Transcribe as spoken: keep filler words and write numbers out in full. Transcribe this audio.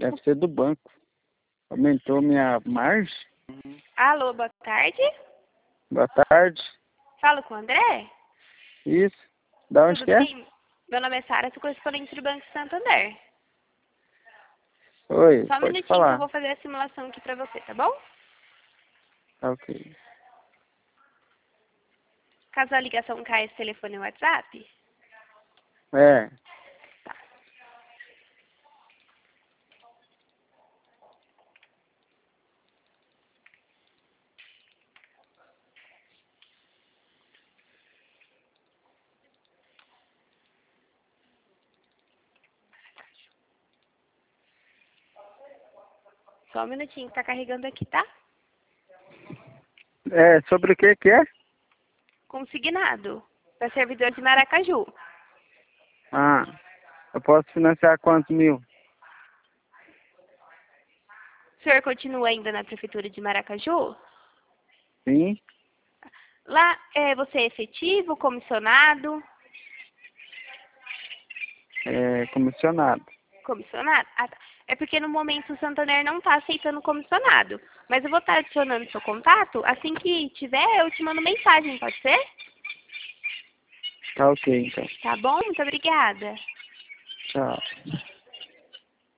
Deve ser do banco. Aumentou minha margem. Alô, boa tarde. Boa tarde. Falo com o André? Isso. Da onde Tudo que é? bem? Meu nome é Sara, sou correspondente do Banco Santander. Oi, Só um pode minutinho falar. que eu vou fazer a simulação aqui pra você, tá bom? Tá ok. Caso a ligação caia, esse telefone é o WhatsApp? É. Só um minutinho que tá carregando aqui, tá? É, sobre o que que é? Consignado. Para servidor de Maracaju. Ah, eu posso financiar quantos mil? O senhor continua ainda na prefeitura de Maracaju? Sim. Lá, é, você é efetivo, comissionado? É, comissionado. Comissionado? Ah, tá. É porque no momento o Santander não está aceitando comissionado. Mas eu vou estar adicionando seu contato. Assim que tiver, eu te mando mensagem, pode ser? Tá ok, então. Tá bom? Muito obrigada. Tchau.